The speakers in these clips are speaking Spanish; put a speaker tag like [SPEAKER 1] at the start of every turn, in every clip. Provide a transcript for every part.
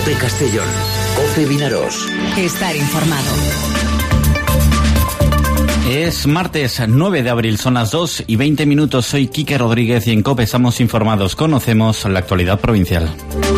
[SPEAKER 1] COPE Castellón, COPE Vinarós.
[SPEAKER 2] Estar informado.
[SPEAKER 3] Es martes 9 de abril, son las 2:20. Soy Quique Rodríguez y en COPE estamos informados. Conocemos la actualidad provincial.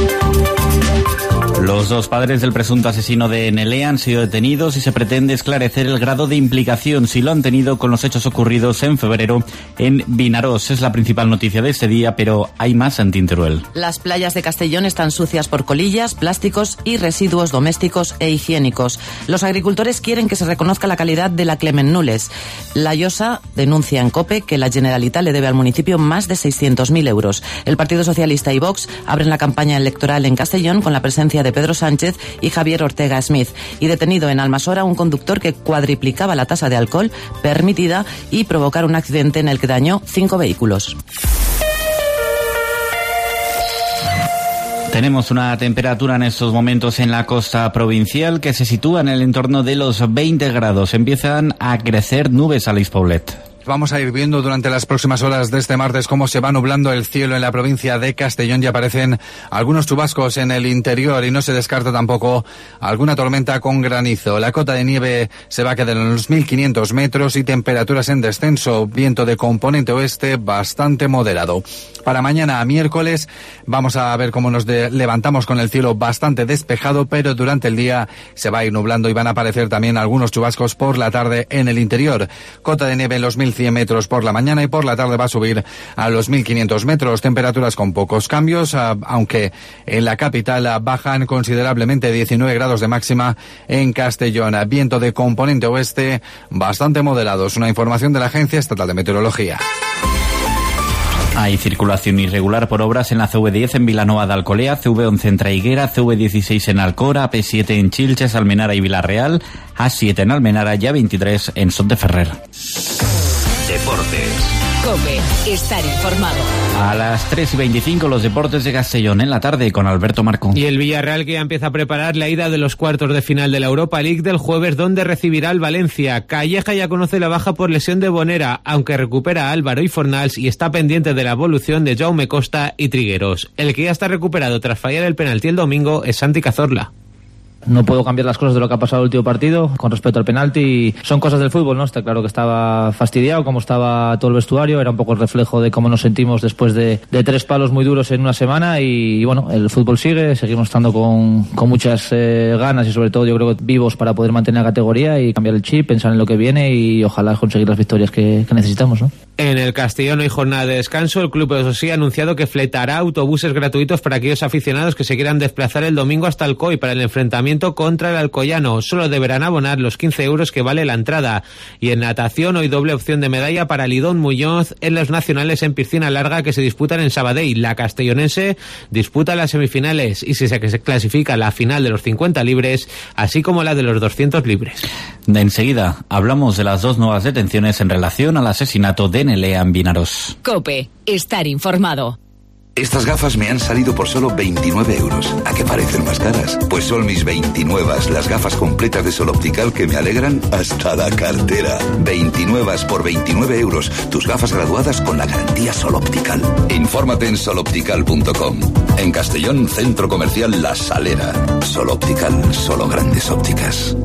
[SPEAKER 3] Los dos padres del presunto asesino de Nelea han sido detenidos y se pretende esclarecer el grado de implicación, si lo han tenido, con los hechos ocurridos en febrero en Vinarós. Es la principal noticia de este día, pero hay más en Teruel.
[SPEAKER 4] Las playas de Castellón están sucias por colillas, plásticos y residuos domésticos e higiénicos. Los agricultores quieren que se reconozca la calidad de la Clement Nules. La Llosa denuncia en COPE que la Generalitat le debe al municipio más de 600.000 euros. El Partido Socialista y Vox abren la campaña electoral en Castellón con la presencia de Pedro Sánchez y Javier Ortega Smith, y detenido en Almasora un conductor que cuadriplicaba la tasa de alcohol permitida y provocar un accidente en el que dañó 5 vehículos.
[SPEAKER 3] Tenemos una temperatura en estos momentos en la costa provincial que se sitúa en el entorno de los 20 grados. Empiezan a crecer nubes a Aleix Paulet.
[SPEAKER 5] Vamos a ir viendo durante las próximas horas de este martes cómo se va nublando el cielo en la provincia de Castellón. Ya aparecen algunos chubascos en el interior y no se descarta tampoco alguna tormenta con granizo. La cota de nieve se va a quedar en los 1.500 metros y temperaturas en descenso. Viento de componente oeste bastante moderado. Para mañana, miércoles, vamos a ver cómo nos levantamos con el cielo bastante despejado, pero durante el día se va a ir nublando y van a aparecer también algunos chubascos por la tarde en el interior. Cota de nieve en los 1.100 metros por la mañana y por la tarde va a subir a los 1.500 metros. Temperaturas con pocos cambios, aunque en la capital bajan considerablemente, 19 grados de máxima en Castellón. Viento de componente oeste bastante moderado. Es una información de la Agencia Estatal de Meteorología.
[SPEAKER 3] Hay circulación irregular por obras en la CV10 en Vilanova de Alcolea, CV11 en Traiguera, CV16 en Alcora, AP7 en Chilches, Almenara y Villarreal, A7 en Almenara y A23 en Sot de Ferrer.
[SPEAKER 1] Deportes.
[SPEAKER 2] COPE, estar informado.
[SPEAKER 3] A las 3:25 los deportes de Castellón en la tarde con Alberto Marco.
[SPEAKER 6] Y el Villarreal que ya empieza a preparar la ida de los cuartos de final de la Europa League del jueves, donde recibirá al Valencia. Calleja ya conoce la baja por lesión de Bonera, aunque recupera a Álvaro y Fornals y está pendiente de la evolución de Jaume Costa y Trigueros. El que ya está recuperado tras fallar el penalti el domingo es Santi Cazorla.
[SPEAKER 7] No puedo cambiar las cosas de lo que ha pasado el último partido con respecto al penalti. Son cosas del fútbol, ¿no? Está claro que estaba fastidiado, como estaba todo el vestuario. Era un poco el reflejo de cómo nos sentimos después de 3 palos muy duros en una semana. Y bueno, el fútbol sigue. Seguimos estando con muchas ganas y sobre todo yo creo que vivos para poder mantener la categoría y cambiar el chip, pensar en lo que viene y ojalá conseguir las victorias que necesitamos, ¿no?
[SPEAKER 6] En el Castellón hay jornada de descanso. El club, eso sí, ha anunciado que fletará autobuses gratuitos para aquellos aficionados que se quieran desplazar el domingo hasta Alcoy para el enfrentamiento contra el Alcoyano. Solo deberán abonar los 15 euros que vale la entrada. Y en natación hoy doble opción de medalla para Lidón Muñoz en los nacionales en piscina larga que se disputan en Sabadell. La castellonense disputa las semifinales y se clasifica la final de los 50 libres, así como la de los 200 libres.
[SPEAKER 3] De enseguida hablamos de las 2 nuevas detenciones en relación al asesinato de Nelea en Vinarós.
[SPEAKER 2] COPE, estar informado.
[SPEAKER 1] Estas gafas me han salido por solo 29 euros. ¿A qué parecen más caras? Pues son mis 29, las gafas completas de Sol Optical que me alegran hasta la cartera. 29 por 29 euros. Tus gafas graduadas con la garantía Sol Optical. Infórmate en soloptical.com. En Castellón, Centro Comercial La Salera. Sol Optical, solo grandes ópticas.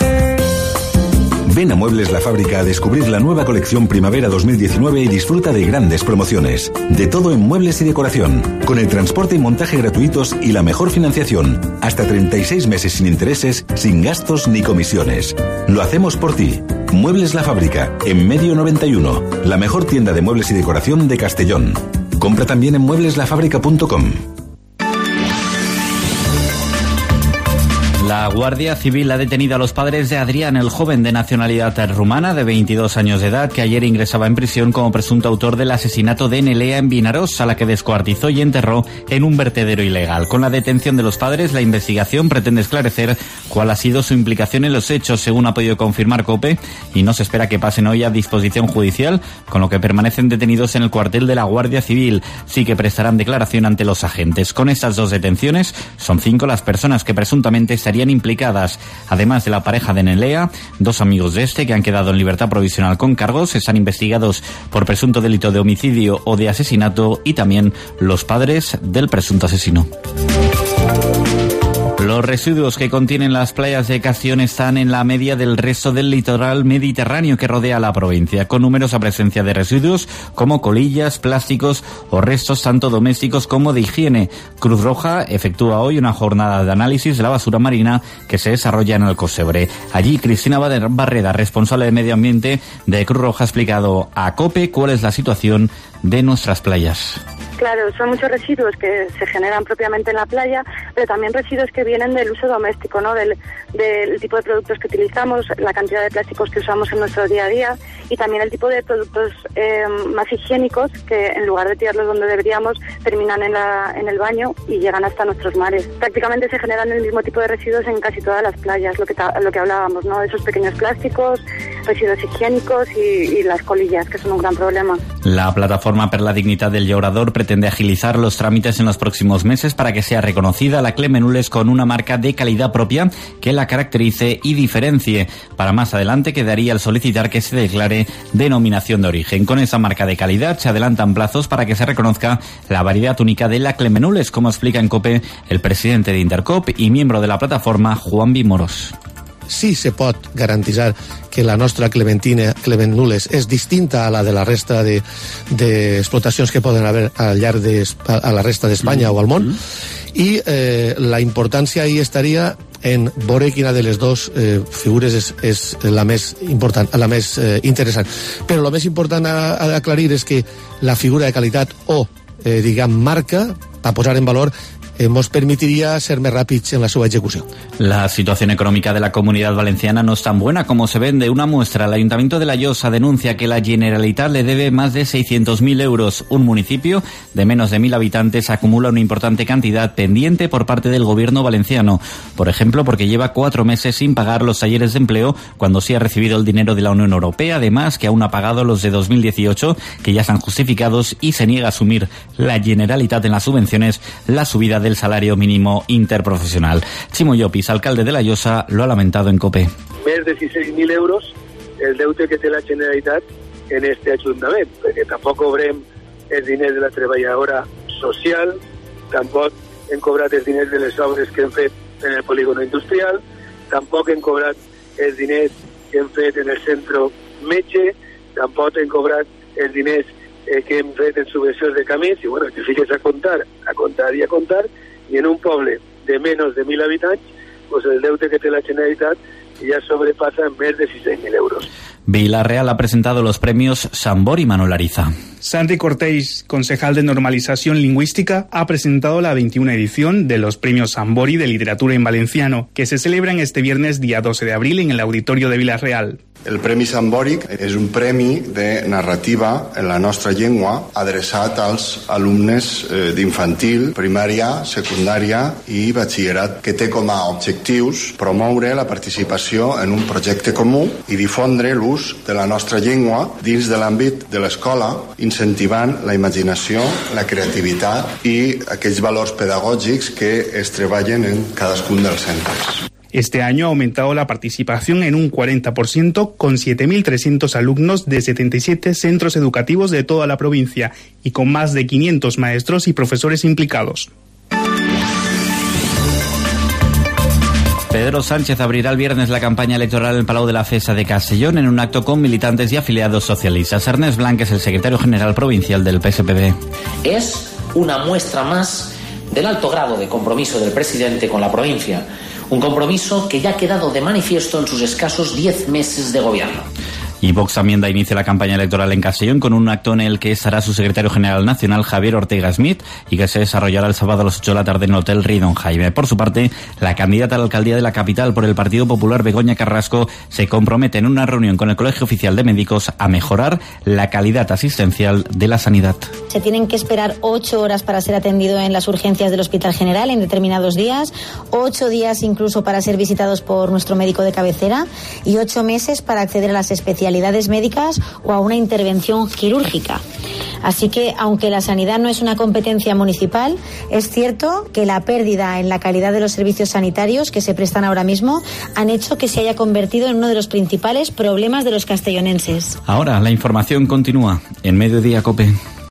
[SPEAKER 8] Ven a Muebles La Fábrica a descubrir la nueva colección Primavera 2019 y disfruta de grandes promociones. De todo en muebles y decoración, con el transporte y montaje gratuitos y la mejor financiación. Hasta 36 meses sin intereses, sin gastos ni comisiones. Lo hacemos por ti. Muebles La Fábrica, en Medio 91, la mejor tienda de muebles y decoración de Castellón. Compra también en muebleslafábrica.com.
[SPEAKER 3] La Guardia Civil ha detenido a los padres de Adrián, el joven de nacionalidad rumana de 22 años de edad, que ayer ingresaba en prisión como presunto autor del asesinato de Nelea en Vinarós, a la que descuartizó y enterró en un vertedero ilegal. Con la detención de los padres, la investigación pretende esclarecer cuál ha sido su implicación en los hechos, según ha podido confirmar COPE, y no se espera que pasen hoy a disposición judicial, con lo que permanecen detenidos en el cuartel de la Guardia Civil. Sí que prestarán declaración ante los agentes. Con estas 2 detenciones, son 5 las personas que presuntamente estarían implicadas. Además de la pareja de Nelea, 2 amigos de este que han quedado en libertad provisional con cargos están investigados por presunto delito de homicidio o de asesinato, y también los padres del presunto asesino. Los residuos que contienen las playas de Castellón están en la media del resto del litoral mediterráneo que rodea la provincia, con numerosa presencia de residuos como colillas, plásticos o restos tanto domésticos como de higiene. Cruz Roja efectúa hoy una jornada de análisis de la basura marina que se desarrolla en Alcocebre. Allí Cristina Barreda, responsable de Medio Ambiente de Cruz Roja, ha explicado a COPE cuál es la situación de nuestras playas.
[SPEAKER 9] Claro, son muchos residuos que se generan propiamente en la playa, pero también residuos que vienen del uso doméstico, ¿no? Del tipo de productos que utilizamos, la cantidad de plásticos que usamos en nuestro día a día y también el tipo de productos más higiénicos que en lugar de tirarlos donde deberíamos terminan en el baño y llegan hasta nuestros mares. Prácticamente se generan el mismo tipo de residuos en casi todas las playas, lo que hablábamos, ¿no? Esos pequeños plásticos, residuos higiénicos y las colillas, que son un gran problema.
[SPEAKER 3] La plataforma Per la Dignidad del Llaurador pretende agilizar los trámites en los próximos meses para que sea reconocida la Clemen Nules con una marca de calidad propia que la caracterice y diferencie. Para más adelante quedaría el solicitar que se declare denominación de origen. Con esa marca de calidad se adelantan plazos para que se reconozca la variedad única de la Clemen Nules, como explica en COPE el presidente de Intercop y miembro de la plataforma, Juan Moros.
[SPEAKER 10] Sí se pot garantitzar que la nostra Clement Nules és distinta a la de la resta d'explotacions que poden haver al llarg a la resta d'Espanya o al món, i la importància ahí estaria en veure quina de les dues figures és la més important, la més interessant. Però el més important a aclarir és que la figura de qualitat o, diguem, marca, a posar en valor, nos permitiría ser más rápidos en la su ejecución.
[SPEAKER 3] La situación económica de la Comunidad Valenciana no es tan buena como se ven de una muestra. El Ayuntamiento de La Llosa denuncia que la Generalitat le debe más de 600.000 euros. Un municipio de menos de 1.000 habitantes acumula una importante cantidad pendiente por parte del gobierno valenciano. Por ejemplo, porque lleva 4 meses sin pagar los talleres de empleo cuando sí ha recibido el dinero de la Unión Europea. Además, que aún ha pagado los de 2018, que ya están justificados, y se niega a asumir la Generalitat en las subvenciones la subida del salario mínimo interprofesional. Chimo Llopis, alcalde de La Llosa, lo ha lamentado en COPE.
[SPEAKER 11] Més de 6.000 euros el deute que té la Generalitat en este Ajuntament, perquè tampoc cobrem els diners de la treballadora social, tampoc hem cobrat els diners de les obres que hem fet en el polígono industrial, tampoc hem cobrat els diners que hem fet en el centre metge, tampoc hem cobrat els diners que hem fet en subvencions de camins, i bueno, te fiques a contar, i en un poble de menys de 1.000 habitants, pues el deute que té la Generalitat ya sobrepasa en més de 600.000 euros.
[SPEAKER 3] Vila-real ha presentado los premios Sambor y Manuel Ariza.
[SPEAKER 12] Santi Cortés, concejal de Normalización Lingüística, ha presentado la 21 edición de los premios Sambori de Literatura en Valenciano, que se celebran este viernes día 12 de abril en el auditorio de Vila-real.
[SPEAKER 13] El Premi Sambòric és un premi de narrativa en la nostra llengua adreçat als alumnes d'infantil, primària, secundària i batxillerat, que té com a objectius promoure la participació en un projecte comú i difondre l'ús de la nostra llengua dins de l'àmbit de l'escola, incentivant la imaginació, la creativitat i aquells valors pedagògics que es treballen en cadascun dels centres.
[SPEAKER 12] Este año ha aumentado la participación en un 40%, con 7.300 alumnos de 77 centros educativos de toda la provincia y con más de 500 maestros y profesores implicados.
[SPEAKER 3] Pedro Sánchez abrirá el viernes la campaña electoral en el Palau de la Festa de Castellón en un acto con militantes y afiliados socialistas. Ernest Blanc es el secretario general provincial del PSPB.
[SPEAKER 14] Es una muestra más del alto grado de compromiso del presidente con la provincia. Un compromiso que ya ha quedado de manifiesto en sus escasos 10 meses de gobierno.
[SPEAKER 3] Y Vox también da inicio a la campaña electoral en Castellón con un acto en el que estará su secretario general nacional, Javier Ortega Smith, y que se desarrollará el sábado a las 8 de la tarde en el Hotel Rey Don Jaime. Por su parte, la candidata a la alcaldía de la capital por el Partido Popular, Begoña Carrasco, se compromete en una reunión con el Colegio Oficial de Médicos a mejorar la calidad asistencial de la sanidad.
[SPEAKER 15] Se tienen que esperar 8 horas para ser atendido en las urgencias del Hospital General en determinados días, 8 días incluso para ser visitados por nuestro médico de cabecera y 8 meses para acceder a las especialidades médicas o a una intervención quirúrgica. Así que, aunque la sanidad no es una competencia municipal, es cierto que la pérdida en la calidad de los servicios sanitarios que se prestan ahora mismo han hecho que se haya convertido en uno de los principales problemas de los castellonenses.
[SPEAKER 3] Ahora, la información continúa en Mediodía COPE.